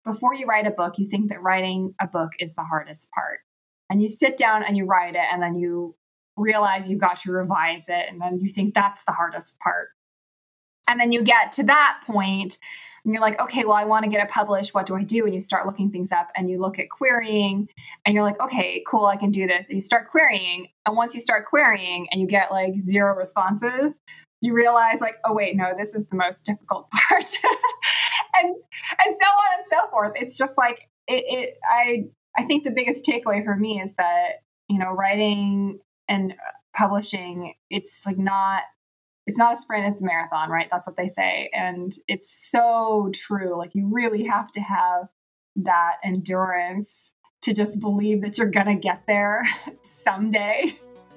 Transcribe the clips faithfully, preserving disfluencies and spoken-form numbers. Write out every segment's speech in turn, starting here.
before you write a book, you think that writing a book is the hardest part. And you sit down and you write it, and then you realize you've got to revise it. And then you think that's the hardest part. And then you get to that point and you're like, okay, well, I want to get it published. What do I do? And you start looking things up and you look at querying and you're like, okay, cool, I can do this. And you start querying. And once you start querying and you get like zero responses, you realize like, oh, wait, no, this is the most difficult part. and and so on and so forth. It's just like, it, it I I think the biggest takeaway for me is that, you know, writing and publishing, it's like not, it's not a sprint, it's a marathon, right? That's what they say. And it's so true. Like you really have to have that endurance to just believe that you're going to get there someday.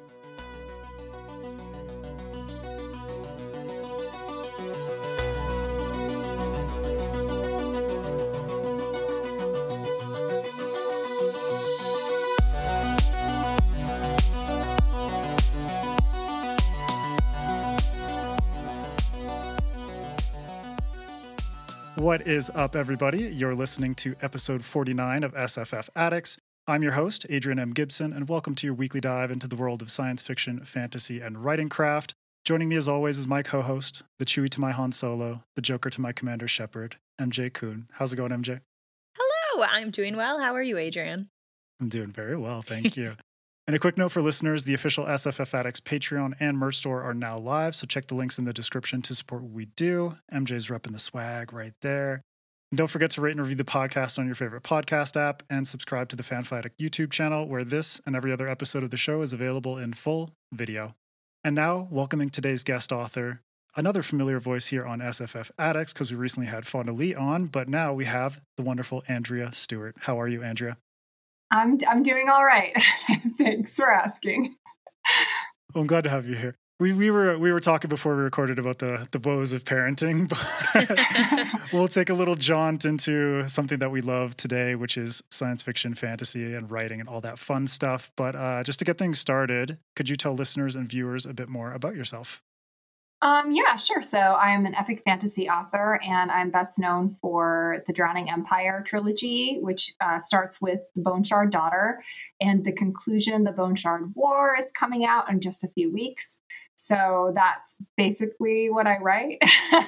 What is up, everybody? You're listening to episode forty-nine of S F F Addicts. I'm your host, Adrian M. Gibson, and welcome to your weekly dive into the world of science fiction, fantasy, and writing craft. Joining me as always is my co-host, the Chewie to my Han Solo, the Joker to my Commander Shepard, M J Kuhn. How's it going, M J? Hello, I'm doing well. How are you, Adrian? I'm doing very well, thank you. And a quick note for listeners, the official S F F Addicts Patreon and merch store are now live, so check the links in the description to support what we do. M J's repping the swag right there. And don't forget to rate and review the podcast on your favorite podcast app and subscribe to the FanFighting YouTube channel where this and every other episode of the show is available in full video. And now, welcoming today's guest author, another familiar voice here on S F F Addicts because we recently had Fonda Lee on, but now we have the wonderful Andrea Stewart. How are you, Andrea? I'm I'm doing all right. Thanks for asking. Well, I'm glad to have you here. We we were we were talking before we recorded about the the woes of parenting, but we'll take a little jaunt into something that we love today, which is science fiction, fantasy, and writing and all that fun stuff. But uh, just to get things started, could you tell listeners and viewers a bit more about yourself? Um, yeah, sure. So I'm an epic fantasy author, and I'm best known for the Drowning Empire trilogy, which uh, starts with The Bone Shard Daughter, and the conclusion, The Bone Shard War, is coming out in just a few weeks. So that's basically what I write.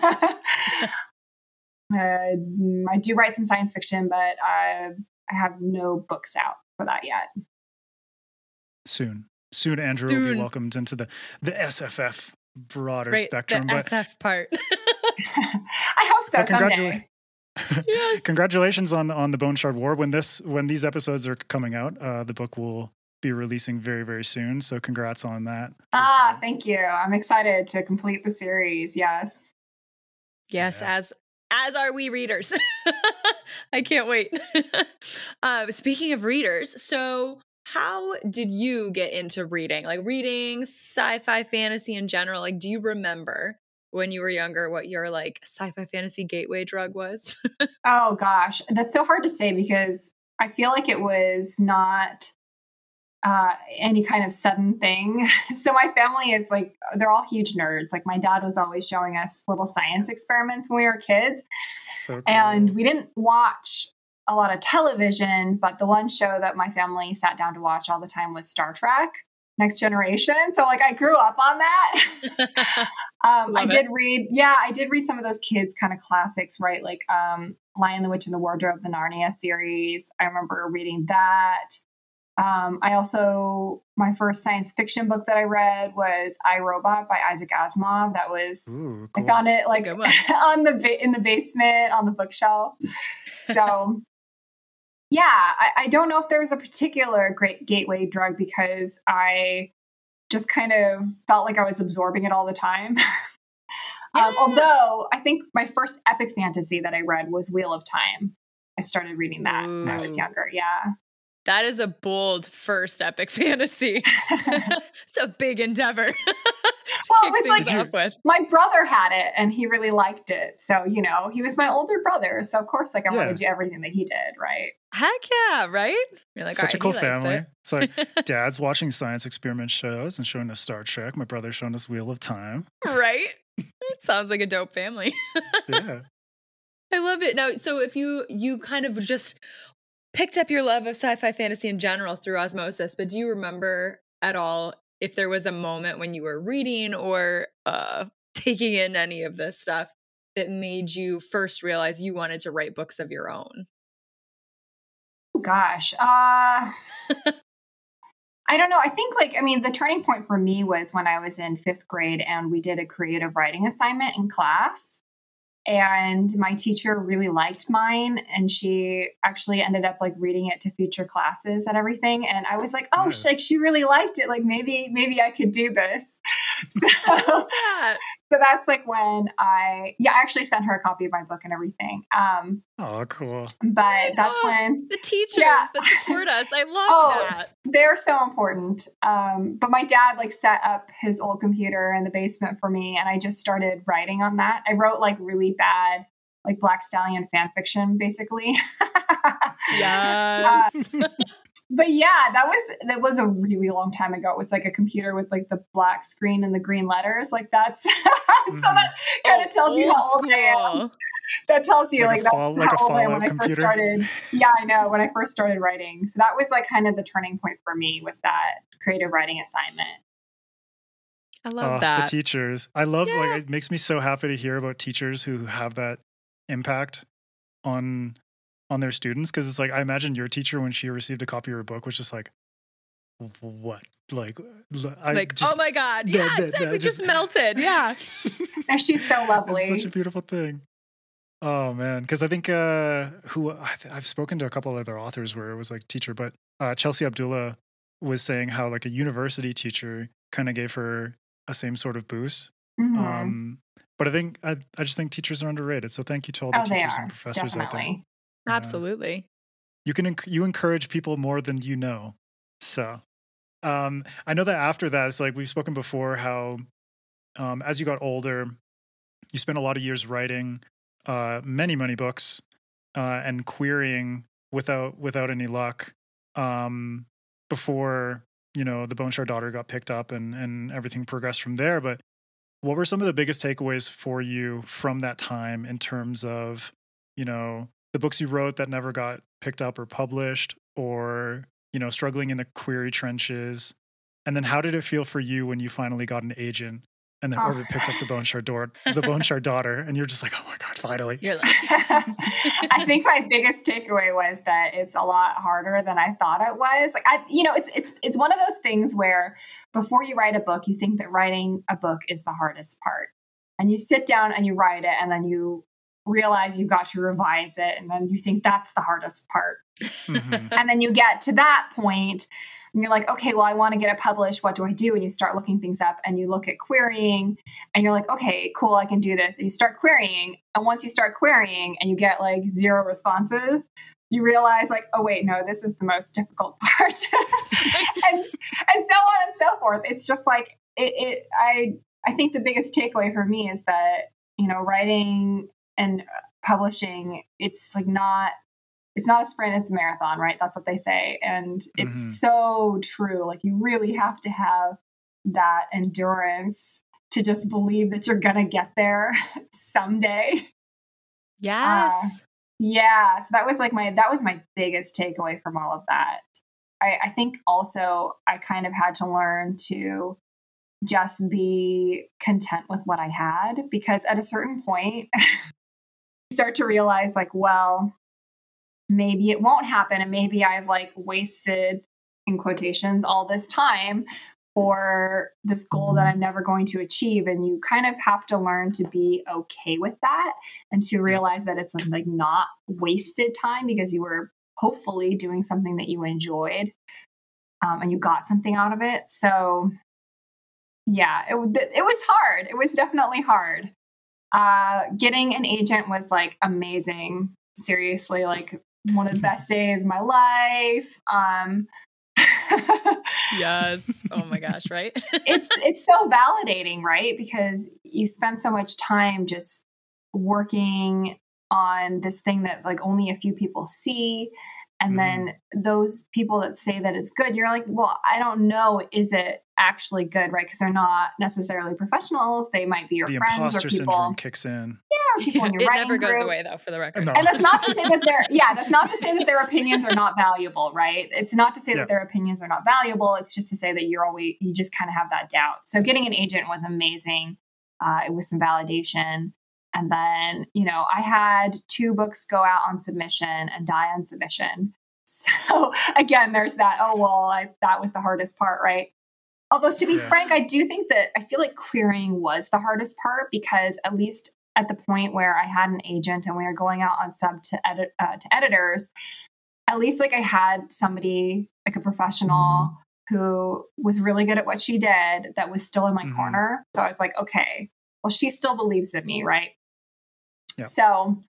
uh, I do write some science fiction, but I, I have no books out for that yet. Soon. Soon, Andrew Soon. will be welcomed into the, the S F F broader right, spectrum. The but S F part. I hope so someday. Yes. Congratulations on on the Bone Shard War. When this when these episodes are coming out, uh, the book will be releasing very very soon. So congrats on that. Ah, thank you. I'm excited to complete the series. Yes. Yes, yeah. as as are we readers. I can't wait. uh, speaking of readers, so. How did you get into reading? Like reading, sci-fi, fantasy in general? Like, do you remember when you were younger what your like sci-fi fantasy gateway drug was? Oh gosh, that's so hard to say because I feel like it was not uh, any kind of sudden thing. So my family is like, they're all huge nerds. Like my dad was always showing us little science experiments when we were kids. So cool. And we didn't watch a lot of television, but the one show that my family sat down to watch all the time was Star Trek, Next Generation. So like I grew up on that. um, I did it. read, yeah, I did read some of those kids kind of classics, right? Like um, Lion, the Witch, and the Wardrobe, the Narnia series. I remember reading that. Um, I also, my first science fiction book that I read was I, Robot by Isaac Asimov. That was, Ooh, cool. I found it That's like on the ba- in the basement on the bookshelf. So yeah, I, I don't know if there was a particular great gateway drug because I just kind of felt like I was absorbing it all the time. Yeah. um, although I think my first epic fantasy that I read was Wheel of Time. I started reading that Ooh. when I was younger. Yeah. That is a bold first epic fantasy. It's a big endeavor. Well, it was like off with. My brother had it and he really liked it. So, you know, he was my older brother. So, of course, like I Yeah. want to do everything that he did, right? Heck yeah, right? You're like, Such all a cool right, he likes family. it. It's like dad's watching science experiment shows and showing us Star Trek. My brother's showing us Wheel of Time. Right? It sounds like a dope family. Yeah. I love it. Now, so if you you kind of just picked up your love of sci-fi fantasy in general through osmosis, but do you remember at all if there was a moment when you were reading or uh, taking in any of this stuff that made you first realize you wanted to write books of your own? Oh, gosh. Uh, I don't know. I think like, I mean, the turning point for me was when I was in fifth grade and we did a creative writing assignment in class. And my teacher really liked mine. And she actually ended up like reading it to future classes and everything. And I was like, oh, Nice. she, like she really liked it. Like maybe, maybe I could do this. So, Yeah. so that's like when I, yeah, I actually sent her a copy of my book and everything. Um, Oh, cool. but that's Oh, when the teachers Yeah. that support us. I love Oh, that. they're so important. Um, but my dad like set up his old computer in the basement for me, and I just started writing on that. I wrote like really bad, like Black Stallion fan fiction, basically. Yes. Uh, but yeah, that was that was a really long time ago. It was like a computer with like the black screen and the green letters. Like that's so that kind of tells you how old I am. school. That tells you Like a like, that's fall- how like a old I am Fallout when I computer? first started. Yeah, I know, when I first started writing. So that was like kind of the turning point for me, was that creative writing assignment. I love Oh, that. the teachers. I love, Yeah. like, it makes me so happy to hear about teachers who have that impact on on their students. Cause it's like, I imagine your teacher, when she received a copy of your book, was just like, what? Like, l- I like, just, oh my God. that- Yeah, that- exactly. that just, just- melted. Yeah. And she's so lovely. It's such a beautiful thing. Oh man, because I think uh, who I th- I've spoken to a couple other authors where it was like teacher, but uh, Chelsea Abdullah was saying how like a university teacher kind of gave her a same sort of boost. Mhm. Um, but I think I, I just think teachers are underrated. So thank you to all the Oh, they teachers are, and professors out there. definitely. Uh, Absolutely. you can enc- you encourage people more than you know. So um, I know that after that, it's like we've spoken before how um, as you got older, you spent a lot of years writing uh, many many books uh, and querying without without any luck um, before you know the Bone Shard Daughter got picked up and and everything progressed from there. But what were some of the biggest takeaways for you from that time in terms of you know the books you wrote that never got picked up or published, or you know struggling in the query trenches, and then how did it feel for you when you finally got an agent? And then Oh. Orbit picked up the Bone Shard Door, the Bone Shard Daughter, and you're just like, oh my god, finally! You're like, yes. I think my biggest takeaway was that it's a lot harder than I thought it was. Like I, you know, it's it's it's one of those things where before you write a book, you think that writing a book is the hardest part, and you sit down and you write it, and then you realize you've got to revise it, and then you think that's the hardest part, Mhm. and then you get to that point. And you're like, okay, well, I want to get it published. What do I do? And you start looking things up and you look at querying and you're like, okay, cool, I can do this. And you start querying. And once you start querying and you get like zero responses, you realize like, oh, wait, no, this is the most difficult part. and, and so on and so forth. It's just like, it, it, I, I think the biggest takeaway for me is that, you know, writing and publishing, it's like not, it's not a sprint, it's a marathon, right? That's what they say. And it's Mhm. so true. Like you really have to have that endurance to just believe that you're going to get there someday. Yes. Yeah. So that was like my, that was my biggest takeaway from all of that. I, I think also I kind of had to learn to just be content with what I had, because at a certain point, you start to realize like, well, maybe it won't happen. And maybe I've like wasted, in quotations, all this time for this goal that I'm never going to achieve. And you kind of have to learn to be okay with that and to realize that it's like not wasted time, because you were hopefully doing something that you enjoyed um, and you got something out of it. So yeah, it, it was hard. It was definitely hard. Uh, getting an agent was like amazing. Seriously, like one of the best days of my life. Um, Yes. Oh my gosh, right? it's it's so validating, right? Because you spend so much time just working on this thing that like only a few people see, And Mm. then those people that say that it's good, you're like, well, I don't know. Is it actually good, right? Because they're not necessarily professionals. They might be your The friends or imposter people. syndrome kicks in. Yeah, or people in your It writing never goes group. away, though, for the record. No. And that's not to say that they're, yeah, that's not to say that their opinions are not valuable, right? It's not to say Yeah. that their opinions are not valuable. It's just to say that you're always, you just kind of have that doubt. So getting an agent was amazing. Uh, it was some validation. And then, you know, I had two books go out on submission and die on submission. So again, there's that, oh, well, I, that was the hardest part, right? Although to be Yeah. frank, I do think that I feel like querying was the hardest part because at least at the point where I had an agent and we were going out on sub to edit uh, to editors, at least like I had somebody like a professional who was really good at what she did that was still in my Mhm. corner. So I was like, okay, well, she still believes in me, right? Yeah. So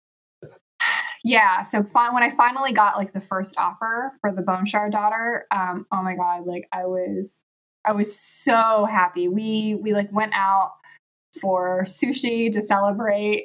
yeah, so fi- when I finally got like the first offer for the Bone Shard Daughter, um, oh my god, like I was, I was so happy. We we like went out for sushi to celebrate.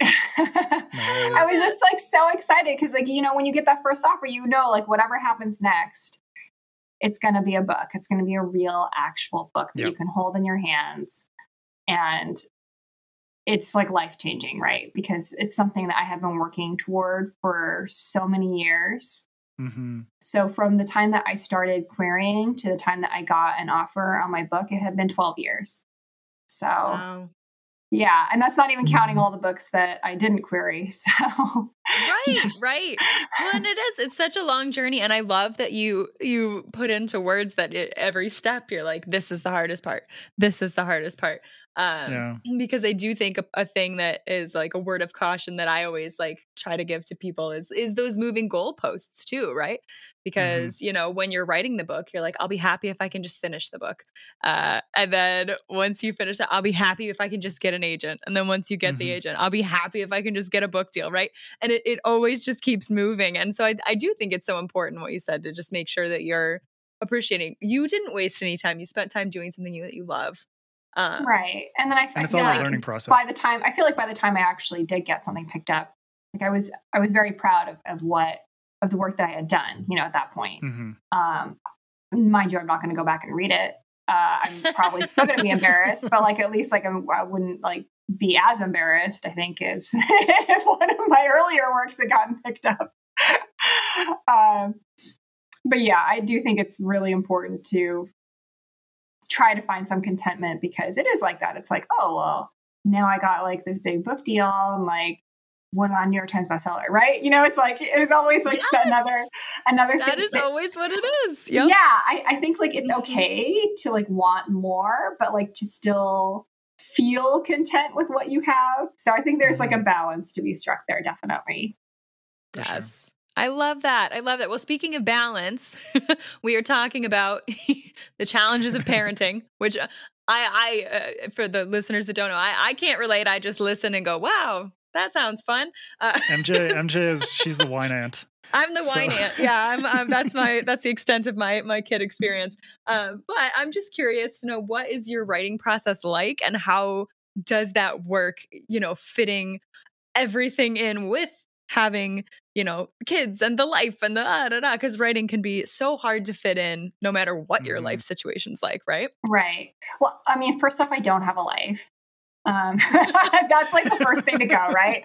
I was just like so excited because like you know when you get that first offer, you know like whatever happens next, it's gonna be a book. It's gonna be a real actual book that Yep. you can hold in your hands, and it's like life changing, right? Because it's something that I have been working toward for so many years. Mm-hmm. So from the time that I started querying to the time that I got an offer on my book, it had been twelve years. So Wow. yeah, and that's not even counting all the books that I didn't query. So Right, right. Well, and it is. It's such a long journey, and I love that you you put into words that it, every step you're like, this is the hardest part. This is the hardest part. Um, Yeah. because I do think a, a thing that is like a word of caution that I always like try to give to people is is those moving goalposts too, right? Because you know when you're writing the book, you're like, I'll be happy if I can just finish the book, uh, and then once you finish it, I'll be happy if I can just get an agent, and then once you get the Mhm. agent, I'll be happy if I can just get a book deal, right? And it, it always just keeps moving. And so I, I do think it's so important what you said to just make sure that you're appreciating. You didn't waste any time. You spent time doing something you, that you love. Um, right, and then I, And I it's feel all a like learning process. by the time I feel like by the time I actually did get something picked up, like I was I was very proud of of what of the work that I had done. You know, at that point. Mm-hmm. Um, mind you, I'm not going to go back and read it. Uh, I'm probably still going to be embarrassed, but like at least like I'm, I wouldn't like be as embarrassed. I think is if one of my earlier works had gotten picked up. um, but yeah, I do think it's really important to try to find some contentment because it is like that. It's like, oh well, now I got like this big book deal and like what on New York Times bestseller, right? You know, it's like it's always like Yes! another another That thing is that- always what it is. Yep. Yeah, I, I think like it's Mhm. okay to like want more, but like to still feel content with what you have. So I think there's like a balance to be struck there, definitely. For sure. Yes. I love that. I love that. Well, speaking of balance, we are talking about the challenges of parenting, which I, I, uh, for the listeners that don't know, I, I can't relate. I just listen and go, wow, that sounds fun. Uh, M J, M J is she's the wine aunt. I'm the So- wine aunt. Yeah, I'm, I'm. That's my. That's the extent of my my kid experience. Um, but I'm just curious to know what is your writing process like, and how does that work? You know, fitting everything in with having you know kids and the life and the da da da. Because writing can be so hard to fit in, no matter what your Mhm. life situation's like, right? Right. Well, I mean, first off, I don't have a life. Um, that's like the first thing to go, right?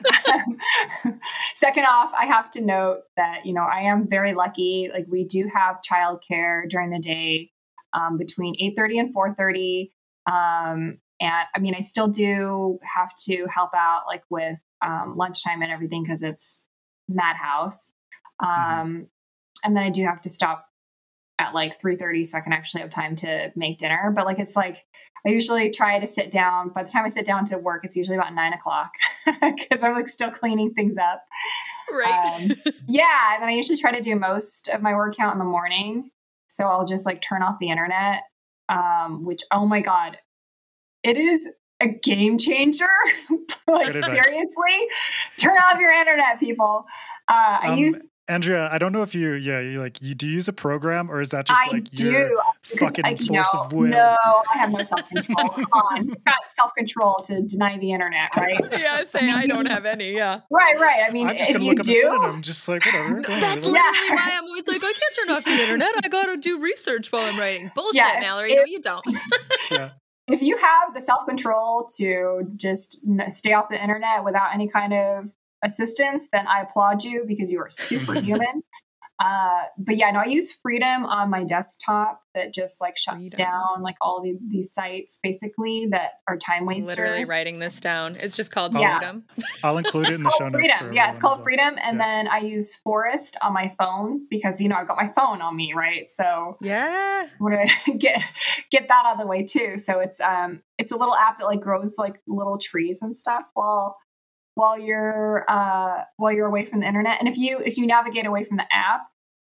Um, second off, I have to note that, you know, I am very lucky. Like we do have childcare during the day um, between eight thirty and four thirty. Um, and I mean, I still do have to help out like with um, lunchtime and everything because it's madhouse. Um, Mhm. And then I do have to stop at like three thirty so I can actually have time to make dinner. But like, it's like, I usually try to sit down. By the time I sit down to work, it's usually about nine o'clock because I'm like still cleaning things up. Right. Um, yeah. And then I usually try to do most of my word count in the morning. So I'll just like turn off the internet, um, which, oh my God, it is a game changer. Like Good advice. seriously, turn off your internet, people. Uh, I Um, use Andrea, I don't know if you, yeah, you like, you do use a program, or is that just I like do your because fucking I, you force know, of will? no, I have no self control. Come on, who's got self control to deny the internet, right? Yeah, say I, I don't have any. Yeah, right, right. I mean, I'm just if gonna you look up do, a synonym, just like whatever. Go that's ahead. literally Yeah. why I'm always like, I can't turn off the internet. I gotta do research while I'm writing. Bullshit, Yeah, if- Mallory. if- no, you don't. Yeah. if you have the self control to just n- stay off the internet without any kind of assistance, then I applaud you because you are superhuman. Uh, but yeah, no, I use Freedom on my desktop that just like shuts Freedom. down like all the, these sites basically that are time wasters. Literally writing this down. It's just called Yeah. Freedom. I'll include it in the It's show called notes. Freedom. For Yeah, it's everyone called as well. Freedom. And Yeah. then I use Forest on my phone because, you know, I've got my phone on me, right? So Yeah. I'm gonna get get that out of the way too. So it's um it's a little app that like grows like little trees and stuff while while you're uh while you're away from the internet. And if you if you navigate away from the app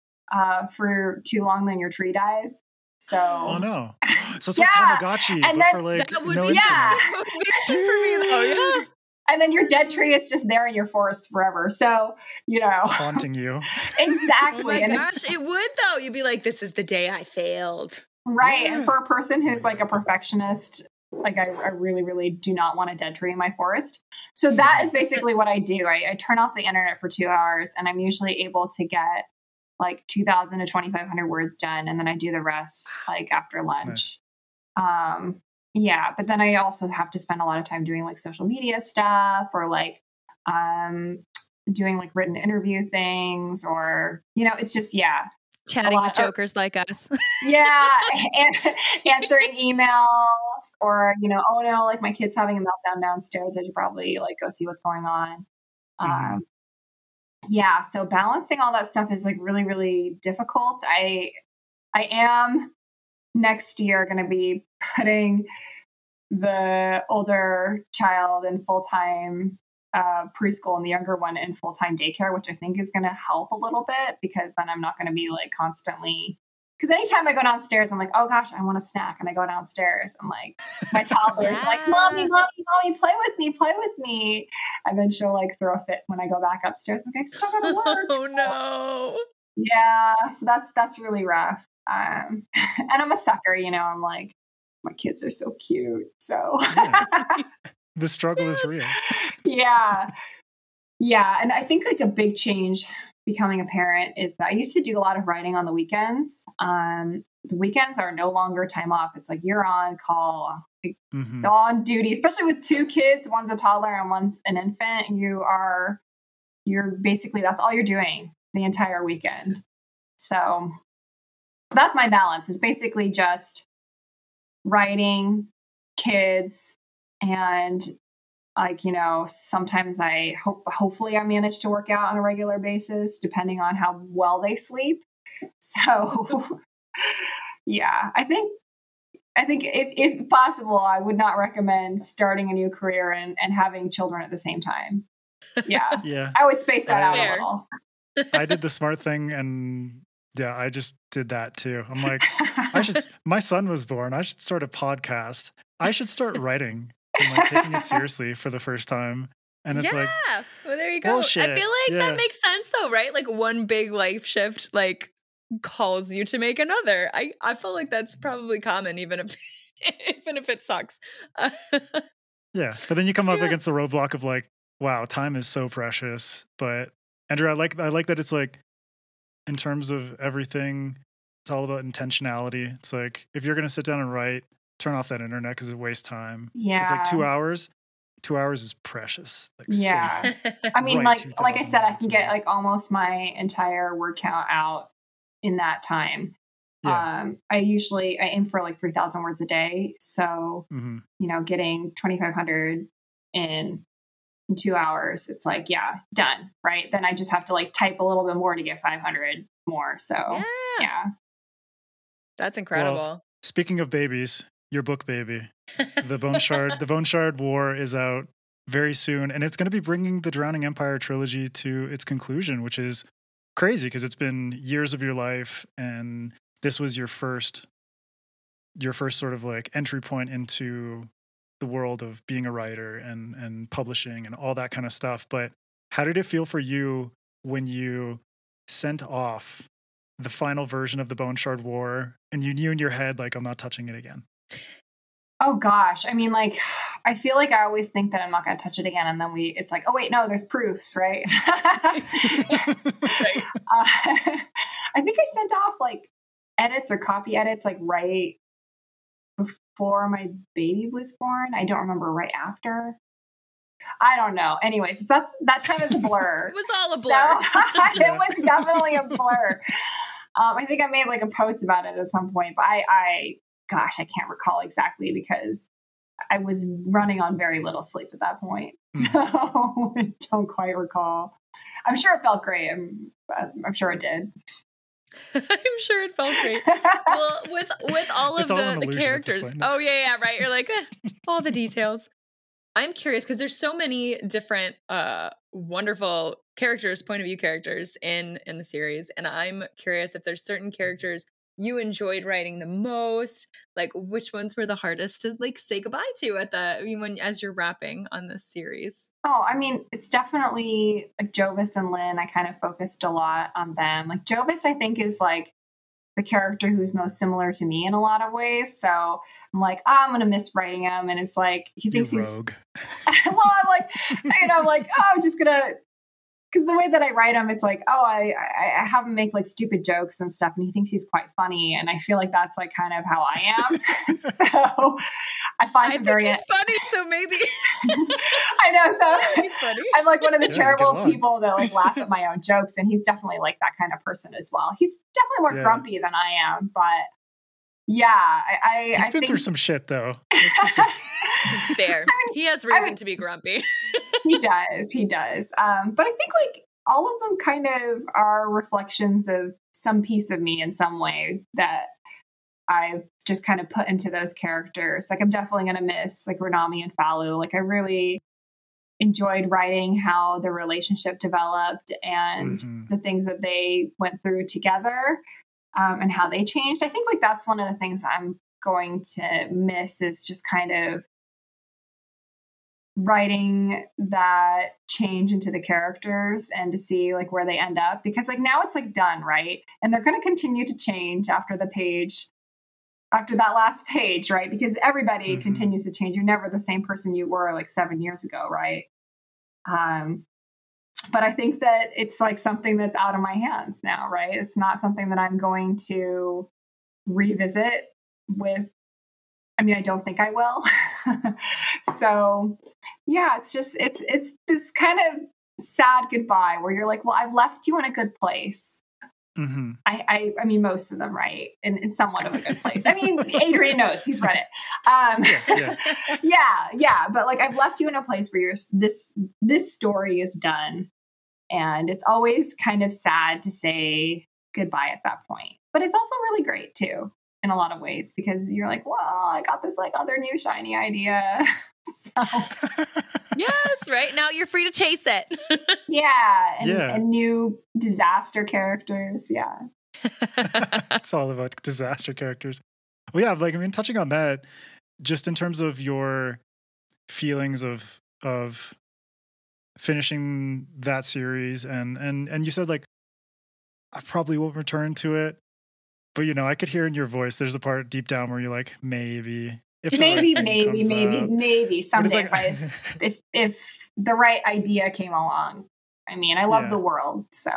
uh for too long, then your tree dies. So Oh no! So it's Yeah, like Tamagotchi, and but then for like That would no be internet. Yeah. such good motivation for me. Oh, yeah. and then your dead tree is just there in your forest forever. So, you know. Haunting you. Exactly. Oh my And if- gosh, it would though. You'd be like, this is the day I failed. Right. Yeah. And for a person who's like a perfectionist, like I, I really, really do not want a dead tree in my forest. So that is basically what I do. I, I turn off the internet for two hours and I'm usually able to get like two thousand to twenty-five hundred words done. And then I do the rest like after lunch. Um, yeah. But then I also have to spend a lot of time doing like social media stuff or like, um, doing like written interview things or, you know, it's just, yeah. Chatting lot with of- jokers like us. Yeah, and answering emails or, you know, oh no, like my kid's having a meltdown downstairs. I should probably like go see what's going on. Mhm. Um, yeah, so balancing all that stuff is like really, really difficult. I, I am next year going to be putting the older child in full time uh, preschool and the younger one in full time daycare, which I think is going to help a little bit because then I'm not going to be like constantly. Because anytime I go downstairs, I'm like, oh gosh, I want a snack. And I go downstairs. I'm like, my toddler is like, mommy, mommy, mommy, play with me, play with me. And then she'll like throw a fit when I go back upstairs. I'm like, I still gotta work. Oh no. Yeah. So that's that's really rough. Um, and I'm a sucker, you know, I'm like, my kids are so cute. So Yeah. The struggle is real. yeah. Yeah. And I think like a big change becoming a parent is that I used to do a lot of writing on the weekends. Um, the weekends are no longer time off. It's like you're on call, like, Mhm. on duty, especially with two kids. One's a toddler and one's an infant. You are, you're basically, that's all you're doing the entire weekend. So that's my balance. It's basically just writing, kids, and like, you know, sometimes I hope, hopefully I manage to work out on a regular basis, depending on how well they sleep. So yeah, I think, I think if, if possible, I would not recommend starting a new career and, and having children at the same time. Yeah. Yeah. I would space that That's out fair. a little. I did the smart thing, and yeah, I just did that too. I'm like, I should. My son was born. I should start a podcast. I should start writing and like taking it seriously for the first time. And it's yeah. like, well, there you go. bullshit. I feel like Yeah. that makes sense though, right? Like one big life shift, like calls you to make another. I, I feel like that's probably common, even if even if it sucks. Uh, yeah. But then you come up Yeah. against the roadblock of like, wow, time is so precious. But Andrew, I like I like that it's like, in terms of everything, it's all about intentionality. It's like if you're gonna sit down and write, turn off that internet because it wastes time. Yeah. It's like two hours. Two hours is precious. Like so- Yeah. I mean, Right, like like I said, I two thousand can get words. like almost my entire word count out in that time. yeah. Um, I usually I aim for like three thousand words a day. So hmm you know, getting twenty-five hundred in in two hours, it's like yeah, done. Right? Then I just have to like type a little bit more to get five hundred more. So yeah. yeah, That's incredible. Speaking of babies, your book baby, the Bone Shard, the Bone Shard War is out very soon, and it's going to be bringing the Drowning Empire trilogy to its conclusion, which is crazy because it's been years of your life, and this was your first, your first sort of like entry point into the world of being a writer and and publishing and all that kind of stuff. But how did it feel for you when you sent off the final version of the Bone Shard War and you knew in your head, like, I'm not touching it again? Oh gosh. I mean, like, I feel like I always think that I'm not going to touch it again. And then we, it's like, oh wait, no, there's proofs, right? right. Uh, I think I sent off like edits or copy edits, like right before my baby was born. I don't remember, right after. I don't know. Anyways, that's, that time is a blur. It was all a blur. So, it was definitely a blur. Um, I think I made like a post about it at some point, but I, I, gosh, I can't recall exactly because I was running on very little sleep at that point. Mm. So I don't quite recall. I'm sure it felt great. I'm, I'm sure it did. I'm sure it felt great. Well, with with all of it's the, all the characters. Oh yeah, yeah, right. You're like eh, all the details. I'm curious because there's so many different uh, wonderful characters, point of view characters in in the series, and I'm curious if there's certain characters you enjoyed writing the most, like which ones were the hardest to like say goodbye to at the when as you're wrapping on this series. Oh, I mean, it's definitely like Jovis and Lynn. I kind of focused a lot on them. Like Jovis, I think is like the character who's most similar to me in a lot of ways. So I'm like, oh, I'm gonna miss writing him, and it's like he thinks you he's rogue. well, I'm like, you know, I'm like, oh, I'm just gonna. Because the way that I write him, it's like, oh, I, I I have him make like stupid jokes and stuff, and he thinks he's quite funny, and I feel like that's like kind of how I am. So I find I him very think he's funny, so maybe I know. So he's funny. I'm like one of the Yeah, terrible people that like laugh at my own jokes, and he's definitely like that kind of person as well. He's definitely more Yeah. grumpy than I am, but yeah, I, I He's I been think through some shit though. Let's be serious. It's fair. I mean, He has reason I mean, to be grumpy. he does, he does. Um, but I think like all of them kind of are reflections of some piece of me in some way that I've just kind of put into those characters. Like I'm definitely going to miss like Renami and Falu. Like I really enjoyed writing how the relationship developed and Mhm. the things that they went through together um, and how they changed. I think like that's one of the things I'm going to miss is just kind of writing that change into the characters and to see like where they end up, because like now it's like done, right? And they're going to continue to change after the page, after that last page, right? Because everybody Mm-hmm. continues to change. You're never the same person you were like seven years ago, right? Um, but I think that it's like something that's out of my hands now, right? It's not something that I'm going to revisit with. I mean, I don't think I will. So yeah, it's just, it's, it's this kind of sad goodbye where you're like, well, I've left you in a good place. Mm-hmm. I, I, I mean, most of them, right? In, in somewhat of a good place. I mean, Adrian knows, he's read it. Um, Yeah, yeah. yeah, yeah. But like, I've left you in a place where you're, this, this story is done. And it's always kind of sad to say goodbye at that point. But it's also really great too, in a lot of ways, because you're like, well, I got this like other new shiny idea. So Yes, right? Now you're free to chase it. yeah, and, Yeah. and new disaster characters. Yeah. It's all about disaster characters. Well, yeah, like I mean, touching on that, just in terms of your feelings of of finishing that series, and and and you said like I probably won't return to it, but you know, I could hear in your voice there's a part deep down where you're like, maybe, if the right Maybe, thing maybe, comes maybe, up. maybe But it's someday like- if, I, if if the right idea came along. I mean, I love Yeah. the world, so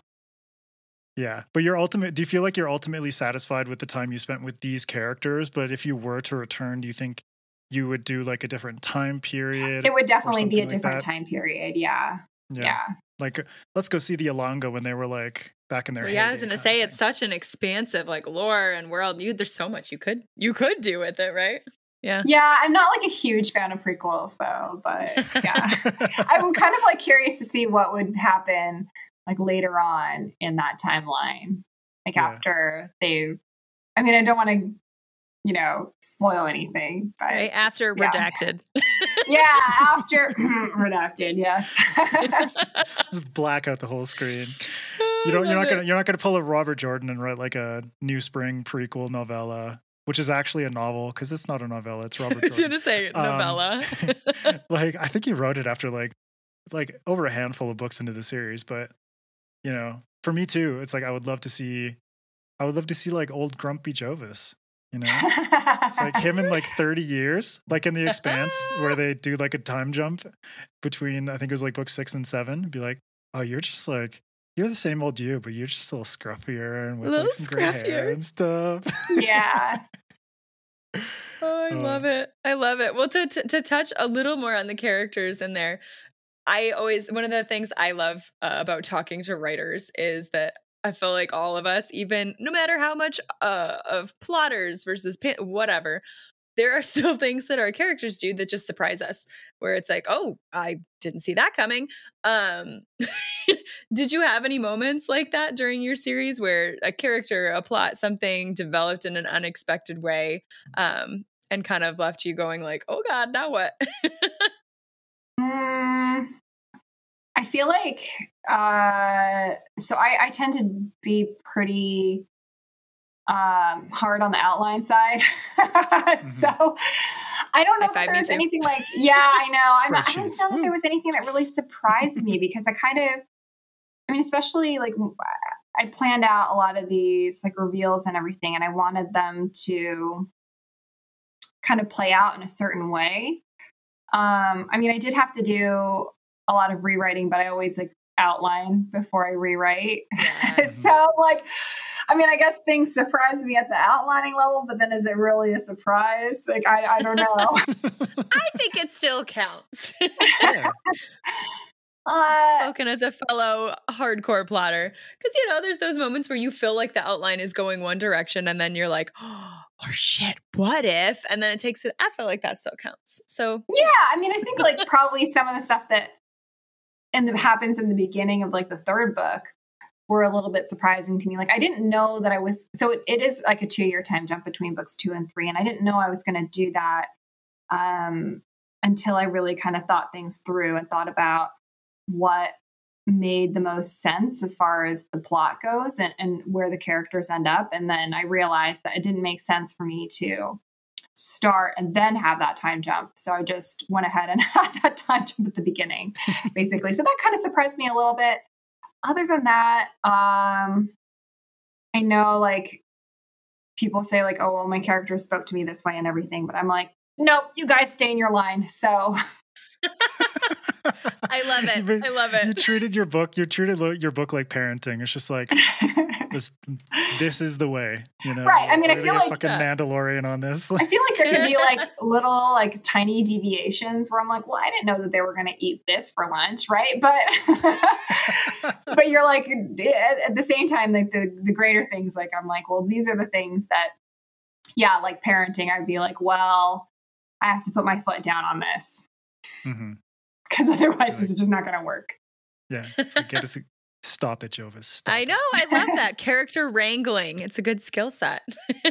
Yeah, but you're ultimate. Do you feel like you're ultimately satisfied with the time you spent with these characters? But if you were to return, do you think you would do like a different time period? it would definitely be a something like different that? time period. Yeah. Yeah. Like, let's go see the Alanga when they were like back in their. Well, yeah, I was heyday gonna kind say of it's such an expansive like lore and world. You there's so much you could you could do with it, right? Yeah. Yeah, I'm not like a huge fan of prequels though, but yeah. thing. I'm kind of like curious to see what would happen like later on in that timeline. Like Yeah. after they I mean, I don't want to, you know, spoil anything, but Right after Yeah. redacted. yeah, after redacted, yes. Just black out the whole screen. You don't. You're not gonna. You're not gonna pull a Robert Jordan and write like a New Spring prequel novella, which is actually a novel because it's not a novella. It's Robert I was Jordan. gonna say Um, novella. Like I think he wrote it after like like over a handful of books into the series, but you know, for me too. It's like I would love to see, I would love to see like old grumpy Jovis. You know, it's like him in like thirty years, like in The Expanse, where they do like a time jump between, I think it was like book six and seven. Be like, oh, you're just like, you're the same old you, but you're just a little scruffier and with like some gray hair and stuff. Yeah. Oh, I um, love it. I love it. Well, to, to to touch a little more on the characters in there, I always, one of the things I love uh, about talking to writers is that I feel like all of us, even no matter how much uh, of plotters versus pin- whatever, there are still things that our characters do that just surprise us, where it's like, oh, I didn't see that coming. Um, did you have any moments like that during your series where a character, a plot, something developed in an unexpected way um, and kind of left you going like, oh God, now what? mm. I feel like, uh, so I, I tend to be pretty um, hard on the outline side. mm-hmm. So I don't know if there's anything like, yeah, I know. I'm not, I don't know that there was anything that really surprised me because I kind of, I mean, especially like I planned out a lot of these like reveals and everything, and I wanted them to kind of play out in a certain way. Um, I mean, I did have to do a lot of rewriting, but I always like outline before I rewrite. Yeah. So like, I mean, I guess things surprise me at the outlining level, but then is it really a surprise? Like, I, I don't know. I think it still counts. Yeah. Uh, Spoken as a fellow hardcore plotter. Because, you know, there's those moments where you feel like the outline is going one direction and then you're like, oh, or shit, what if? And then it takes it. I feel like that still counts. So, yeah, I mean, I think like probably some of the stuff that and that happens in the beginning of like the third book were a little bit surprising to me. Like I didn't know that I was, so it, it is like a two year time jump between books two and three. And I didn't know I was going to do that um, until I really kind of thought things through and thought about what made the most sense as far as the plot goes and, and where the characters end up. And then I realized that it didn't make sense for me to start and then have that time jump. So I just went ahead and had that time jump at the beginning, basically. So that kind of surprised me a little bit. Other than that, um, I know like people say like, oh, well, my character spoke to me this way and everything, but I'm like, nope, you guys stay in your line. So I love it. Been, I love it. You treated your book, you treated your book like parenting. It's just like, this this is the way, you know? Right. I mean, We're I feel like fucking uh, Mandalorian on this. I feel like there can be like little like tiny deviations where I'm like, well, I didn't know that they were going to eat this for lunch. Right. But, but you're like, at the same time, like the, the greater things, like, I'm like, well, these are the things that, yeah, like parenting, I'd be like, well, I have to put my foot down on this. Mm-hmm. Because otherwise, like, this is just not going to work. Yeah. So get us, stop it, Jovis. Stop I know. It. I love that. Character wrangling. It's a good skill set.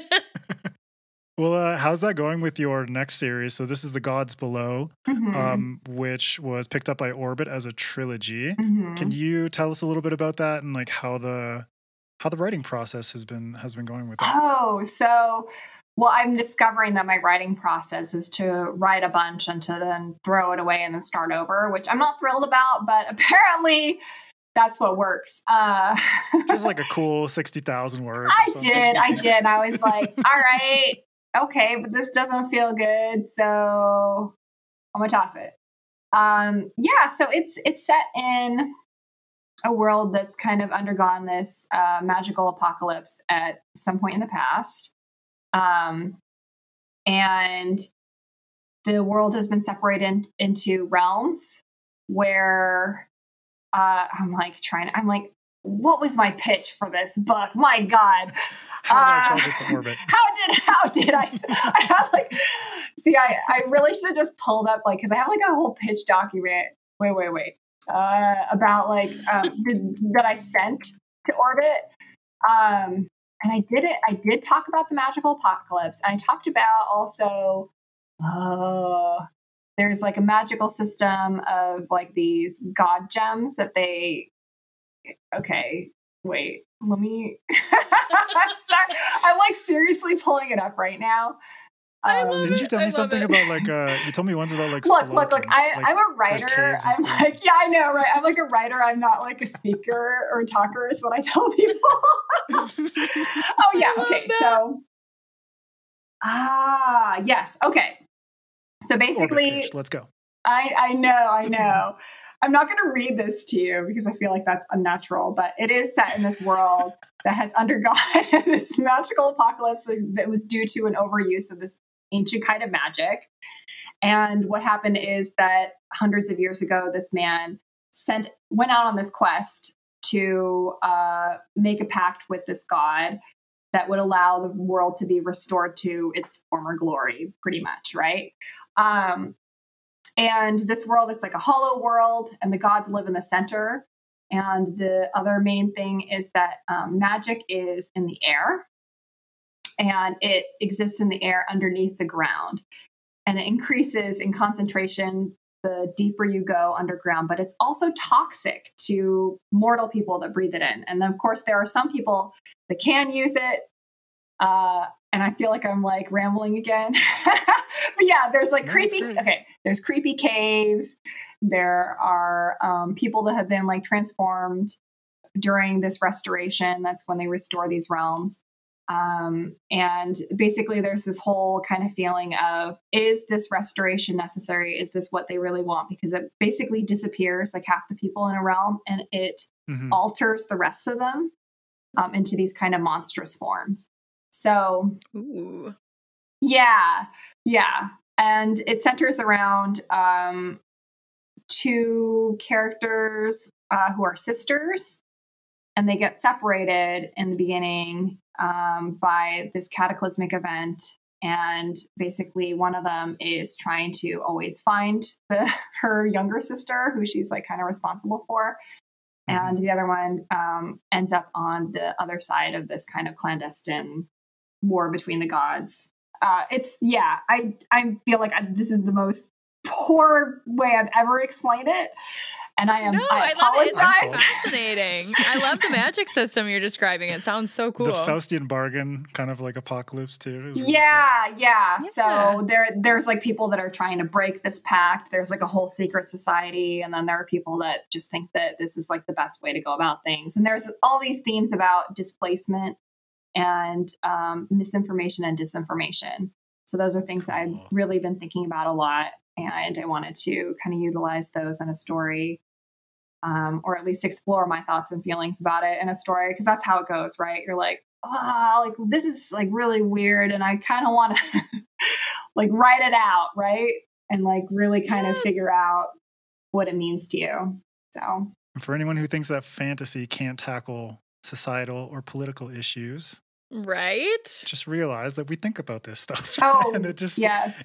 Well, uh, how's that going with your next series? So this is The Gods Below, mm-hmm. um, which was picked up by Orbit as a trilogy. Mm-hmm. Can you tell us a little bit about that and like how the how the writing process has been has been going with that? Oh, so... Well, I'm discovering that my writing process is to write a bunch and to then throw it away and then start over, which I'm not thrilled about, but apparently that's what works. Uh, Just like a cool sixty thousand words. I did. I did. I was like, all right, okay, but this doesn't feel good. So I'm going to toss it. Um, yeah. So it's, it's set in a world that's kind of undergone this uh, magical apocalypse at some point in the past. Um, and the world has been separated into realms where, uh, I'm like trying to, I'm like, what was my pitch for this book? My God. How did uh, I sell this to Orbit? How did, how did I, I have like, see, I, I really should have just pulled up, like, cause I have like a whole pitch document. Wait, wait, wait. Uh, about like, um, the, that I sent to Orbit. Um, And I did it. I did talk about the magical apocalypse. And I talked about also, uh, there's like a magical system of like these god gems that they, okay, wait, let me, sorry. I'm like seriously pulling it up right now. I Um, love Didn't you it. tell I me love something it. about like uh you told me once about like look, look, look. spelunking, I, like I'm a there's writer. caves and I'm spelunking. like, yeah, I know, right? I'm like a writer. I'm not like a speaker or a talker, is what I tell people. Oh yeah. I love Okay. that. So, ah, yes. Okay. So Orbit basically, pitch. Let's go. I, I know, I know. I'm not going to read this to you because I feel like that's unnatural, but it is set in this world that has undergone this magical apocalypse that was due to an overuse of this ancient kind of magic. And what happened is that hundreds of years ago, this man sent went out on this quest to uh, make a pact with this god that would allow the world to be restored to its former glory, pretty much, right? Um, And this world, it's like a hollow world, and the gods live in the center. And the other main thing is that um, magic is in the air, and it exists in the air underneath the ground. And it increases in concentration the deeper you go underground, but it's also toxic to mortal people that breathe it in. And then, of course, there are some people that can use it. Uh, and I feel like I'm like rambling again. But yeah, there's like No, creepy, that's great. okay, there's creepy caves. There are um, people that have been like transformed during this restoration. That's when they restore these realms. Um, and basically, there's this whole kind of feeling of, is this restoration necessary? Is this what they really want? Because it basically disappears like half the people in a realm, and it Mhm. alters the rest of them um, into these kind of monstrous forms. So, Ooh. yeah, yeah. And it centers around um, two characters uh, who are sisters, and they get separated in the beginning um, by this cataclysmic event. And basically, one of them is trying to always find the, her younger sister, who she's like kind of responsible for. Mhm. And the other one um, ends up on the other side of this kind of clandestine war between the gods. Uh, it's yeah, I I feel like I, this is the most poor way I've ever explained it, and I am. No, I, I, love it. It sounds apologize. fascinating. I love the magic system you're describing. It sounds so cool. The Faustian bargain, kind of like apocalypse too. is really Yeah, yeah. Yeah. So there, there's like people that are trying to break this pact. There's like a whole secret society, and then there are people that just think that this is like the best way to go about things. And there's all these themes about displacement and um, misinformation and disinformation. So those are things that I've Cool. really been thinking about a lot, and I wanted to kind of utilize those in a story, um, or at least explore my thoughts and feelings about it in a story, because that's how it goes, right? You're like, ah, like this is like really weird, and I kind of want to like write it out, right? And like really kind of Yes. figure out what it means to you. So And for anyone who thinks that fantasy can't tackle societal or political issues, Right? just realize that we think about this stuff. oh and it just yes,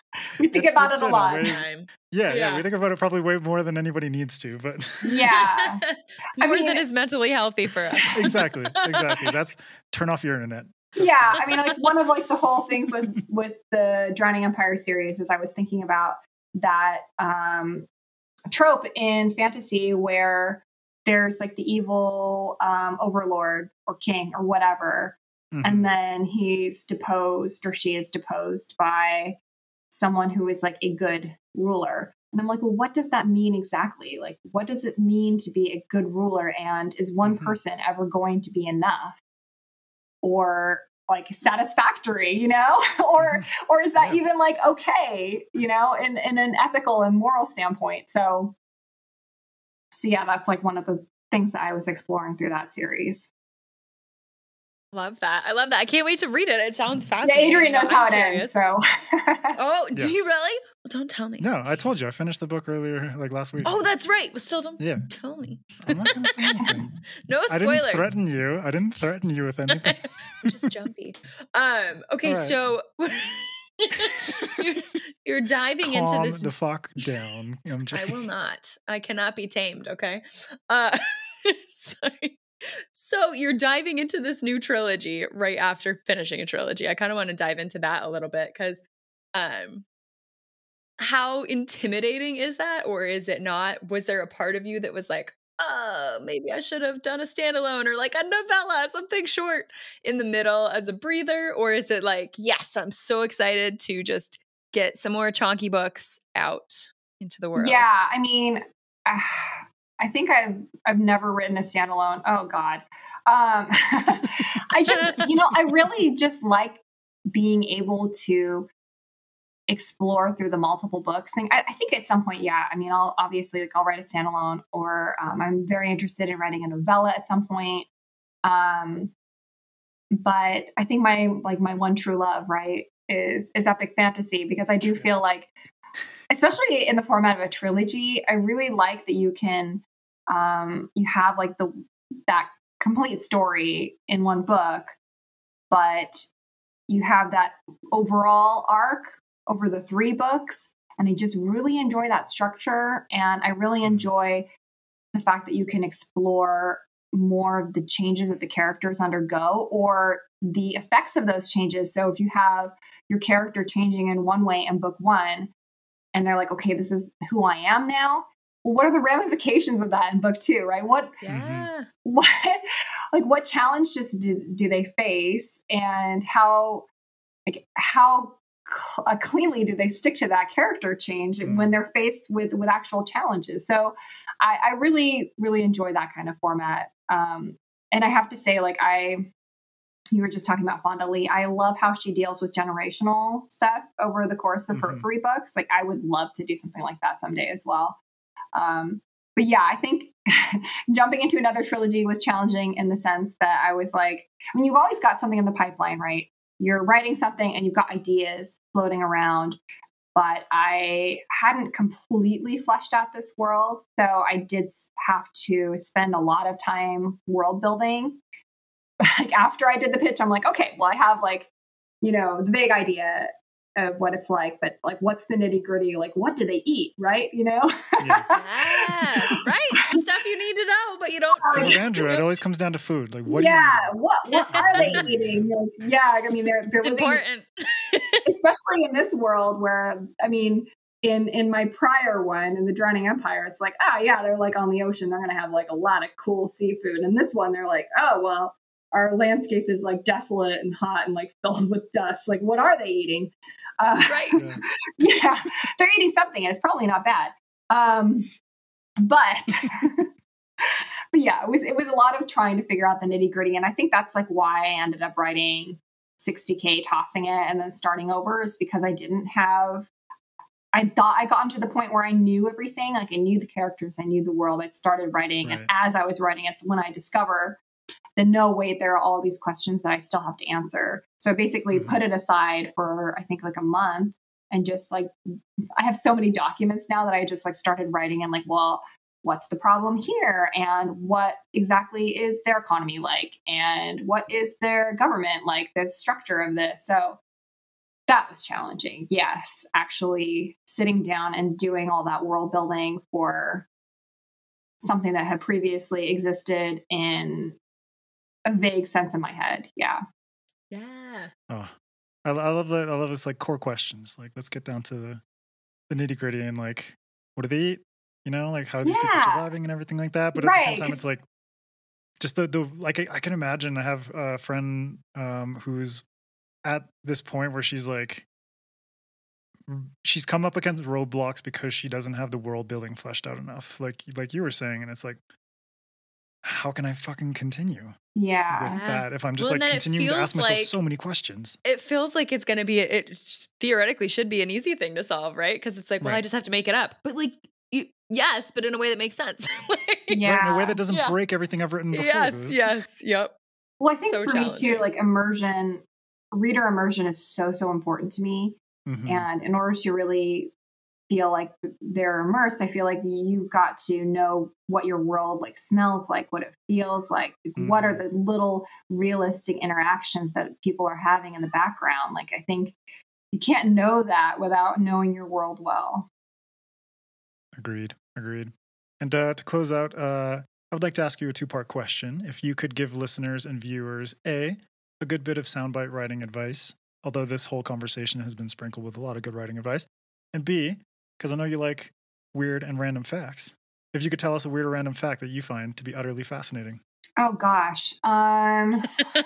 we think it about slips it a in in lot. ways- Time. yeah, yeah, Yeah. we think about it probably way more than anybody needs to, but Yeah. More mean- than is mentally healthy for us. exactly, exactly. That's turn off your internet. That's Yeah, the- I mean, like one of like the whole things with with the Drowning Empire series is I was thinking about that um, trope in fantasy where there's like the evil um, overlord or king or whatever, Mhm. and then he's deposed or she is deposed by someone who is like a good ruler. And I'm like, well, what does that mean exactly? Like, what does it mean to be a good ruler? And is one Mhm. person ever going to be enough or like satisfactory, you know? or or is that Yeah. even like okay, you know, in, in an ethical and moral standpoint? So so yeah, that's like one of the things that I was exploring through that series. Love that. I love that. I can't wait to read it. It sounds Yeah, fascinating. Adrian knows I'm how it curious. ends. So Oh, do Yeah. you really? Well, don't tell me. No, I told you I finished the book earlier, like last week. Oh, that's right. But still, don't Yeah. tell me. I'm not gonna say anything. No I didn't spoilers. threaten you. I didn't threaten you with anything. I'm just jumpy. Um. Okay, All right. so you're, you're diving into Calm this. the fuck down, M J. I will not. I cannot be tamed. Okay. Uh. Sorry. So you're diving into this new trilogy right after finishing a trilogy. I kind of want to dive into that a little bit because, um, how intimidating is that, or is it not? Was there a part of you that was like, oh, maybe I should have done a standalone or like a novella, something short in the middle as a breather? Or is it like, yes, I'm so excited to just get some more chonky books out into the world? Yeah, I mean, uh, I think I've I've never written a standalone. Oh God, um, I just you know I really just like being able to explore through the multiple books thing. I, I think at some point, yeah. I mean, I'll obviously like I'll write a standalone, or um, I'm very interested in writing a novella at some point. Um, but I think my like my one true love, right, is is epic fantasy, because I do feel like, especially in the format of a trilogy, I really like that you can um, you have like the that complete story in one book, but you have that overall arc over the three books. And I just really enjoy that structure. And I really enjoy the fact that you can explore more of the changes that the characters undergo or the effects of those changes. So if you have your character changing in one way in book one, and they're like, okay, this is who I am now. Well, what are the ramifications of that in book two, right? What, yeah. what, like what challenges do, do they face, and how, like how cl- uh, cleanly do they stick to that character change mm. when they're faced with, with actual challenges? So I, I really, really enjoy that kind of format. Um, and I have to say, like, I, you were just talking about Fonda Lee. I love how she deals with generational stuff over the course of her mm-hmm. three books. Like, I would love to do something like that someday as well. Um, but yeah, I think jumping into another trilogy was challenging in the sense that I was like, I mean, you've always got something in the pipeline, right? You're writing something and you've got ideas floating around, but I hadn't completely fleshed out this world. So I did have to spend a lot of time world building. Like after I did the pitch, I'm like, okay, well, I have like, you know, the big idea of what it's like, but like, what's the nitty gritty? Like, what do they eat? Right. You know? Yeah, yeah right. The stuff you need to know, but you don't. As with Andrew, it always comes down to food. Like, what yeah, do you what, what are they eating? Like, yeah. I mean, they're, they're it's living, important. especially in this world where, I mean, in, in my prior one, in the Drowning Empire, it's like, oh yeah, they're like on the ocean. They're going to have like a lot of cool seafood. And this one, they're like, oh, well, our landscape is like desolate and hot and like filled with dust. Like, what are they eating? Uh, right. Yeah. yeah, they're eating something. And it's probably not bad. Um, but, but yeah, it was, it was a lot of trying to figure out the nitty gritty. And I think that's like why I ended up writing sixty K, tossing it and then starting over, is because I didn't have, I thought I gotten to the point where I knew everything. Like I knew the characters, I knew the world. I started writing. Right. And as I was writing, it's when I discover then no, wait, there are all these questions that I still have to answer. So I basically mm-hmm. put it aside for, I think like a month, and just like, I have so many documents now that I just like started writing and like, well, what's the problem here? And what exactly is their economy like? And what is their government like, the structure of this? So that was challenging. Yes, actually sitting down and doing all that world building for something that had previously existed in a vague sense in my head. Yeah. Yeah. Oh, I, I love that. I love this like core questions. Like, let's get down to the, the nitty gritty and like, what do they eat? You know, like how are these yeah. people surviving and everything like that. But at right. the same time, it's like just the, the like, I, I can imagine I have a friend um, who's at this point where she's like, she's come up against roadblocks because she doesn't have the world building fleshed out enough. Like, like you were saying, and it's like, how can I fucking continue? Yeah. With that, if I'm just well, like continuing to ask myself like, so many questions. It feels like it's going to be, it theoretically should be an easy thing to solve, right? Because it's like, well, right. I just have to make it up. But like, you, yes, but in a way that makes sense. like, yeah. Right, in a way that doesn't yeah. break everything I've written before. Yes, this. yes, yep. Well, I think so for me too, like immersion, reader immersion is so, so important to me. Mm-hmm. And in order to really feel like they're immersed, I feel like you got to know what your world like smells like, what it feels like, mm-hmm. what are the little realistic interactions that people are having in the background. Like, I think you can't know that without knowing your world well. Agreed. Agreed. And uh, to close out, uh, I would like to ask you a two-part question. If you could give listeners and viewers, A, a good bit of soundbite writing advice, although this whole conversation has been sprinkled with a lot of good writing advice, and B, because I know you like weird and random facts. if you could tell us a weird or random fact that you find to be utterly fascinating. Oh gosh. Um,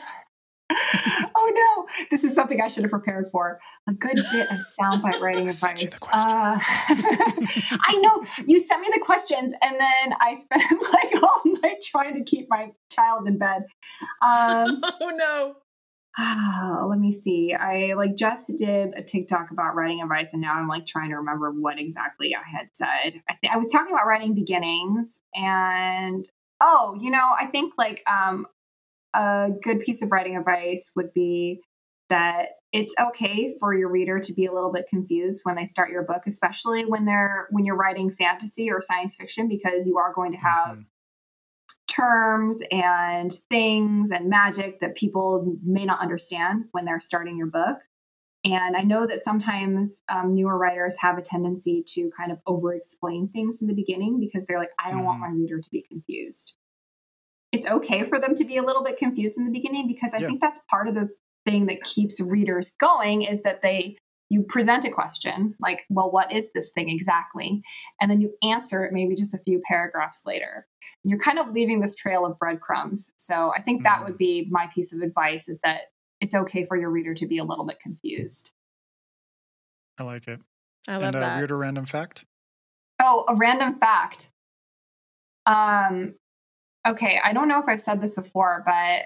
oh no, this is something I should have prepared for. A good bit of soundbite writing advice. Uh, I know you sent me the questions, and then I spent like all night trying to keep my child in bed. Um, oh no. Oh, let me see. I like just did a TikTok about writing advice, and now I'm like trying to remember what exactly I had said. I think I was talking about writing beginnings, and oh, you know, I think like um, a good piece of writing advice would be that it's okay for your reader to be a little bit confused when they start your book, especially when they're when you're writing fantasy or science fiction, because you are going to have mm-hmm. terms and things and magic that people may not understand when they're starting your book. And I know that sometimes um, newer writers have a tendency to kind of over explain things in the beginning because they're like, I don't mm-hmm. want my reader to be confused. It's okay for them to be a little bit confused in the beginning, because I yeah. think that's part of the thing that keeps readers going, is that they you present a question like, well, what is this thing exactly? And then you answer it maybe just a few paragraphs later. And you're kind of leaving this trail of breadcrumbs. So I think that mm. would be my piece of advice, is that it's okay for your reader to be a little bit confused. I like it. I love and, uh, that. Weird or random fact? Oh, a random fact. Um, okay, I don't know if I've said this before, but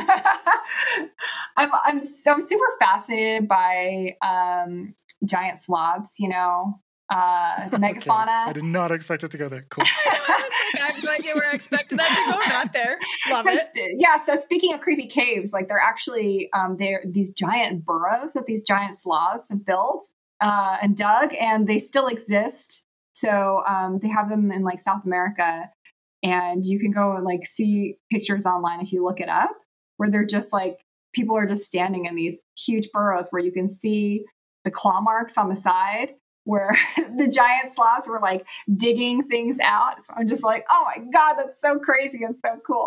I'm I'm so I'm super fascinated by um, giant sloths. You know, uh, megafauna. Okay. I did not expect it to go there. Cool. I have no idea where I expected that to go. Not there. Love so, it. Yeah. So speaking of creepy caves, like they're actually um, they're these giant burrows that these giant sloths have built uh, and dug, and they still exist. So um, they have them in like South America. And you can go and like see pictures online if you look it up, where they're just like, people are just standing in these huge burrows where you can see the claw marks on the side where the giant sloths were like digging things out. So I'm just like, oh my God, that's so crazy and so cool.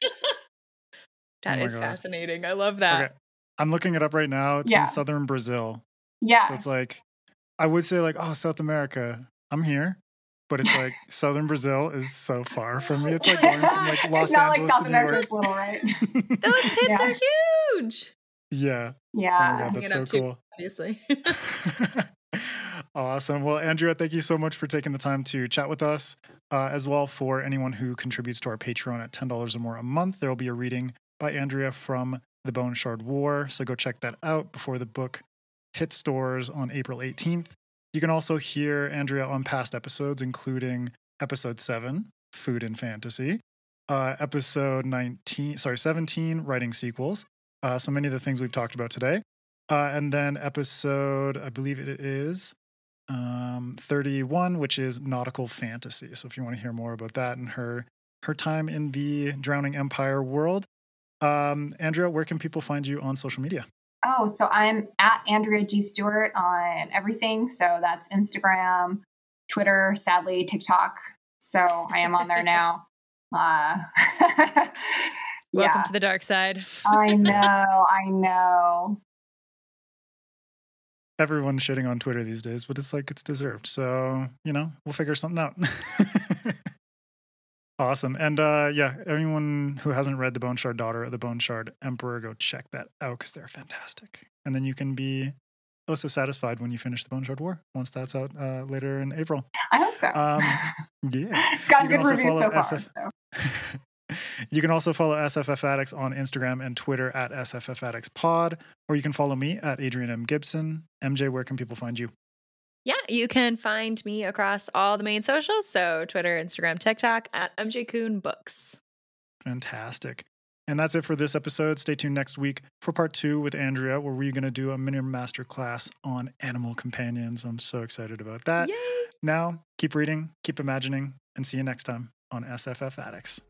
That oh is God. fascinating. I love that. Okay. I'm looking it up right now. It's yeah. in southern Brazil. Yeah. So it's like, I would say like, oh, South America, I'm here. But it's like southern Brazil is so far from me. It's like going from like Los it's not Angeles like South to New York. America's little, right? Those pits yeah. are huge. Yeah. Yeah. Oh my God, that's so too, cool. Obviously. Awesome. Well, Andrea, thank you so much for taking the time to chat with us. Uh, as well, for anyone who contributes to our Patreon at ten dollars or more a month, there will be a reading by Andrea from The Bone Shard War. So go check that out before the book hits stores on April eighteenth. You can also hear Andrea on past episodes, including episode seven, Food and Fantasy, uh, episode nineteen, sorry, seventeen, Writing Sequels. Uh, so many of the things we've talked about today. Uh, and then episode, I believe it is um, thirty-one, which is Nautical Fantasy. So if you want to hear more about that and her her time in the Drowning Empire world, um, Andrea, where can people find you on social media? Oh, so I'm at Andrea G. Stewart on everything. So that's Instagram, Twitter, sadly, TikTok. So I am on there now. Uh, Welcome yeah. to the dark side. I know, I know. Everyone's shitting on Twitter these days, but it's like it's deserved. So, you know, we'll figure something out. Awesome. And uh, yeah, anyone who hasn't read The Bone Shard Daughter or The Bone Shard Emperor, go check that out because they're fantastic. And then you can be also satisfied when you finish The Bone Shard War once that's out uh, later in April. I hope so. Um, yeah. It's got good reviews so far. S F- so. You can also follow S F F Addicts on Instagram and Twitter at S F F Addicts Pod, or you can follow me at Adrian M. Gibson. M J, where can people find you? Yeah, you can find me across all the main socials. So Twitter, Instagram, TikTok at M J Kuhn Books. Fantastic. And that's it for this episode. Stay tuned next week for part two with Andrea, where we're going to do a mini masterclass on animal companions. I'm so excited about that. Yay! Now, keep reading, keep imagining, and see you next time on S F F Addicts.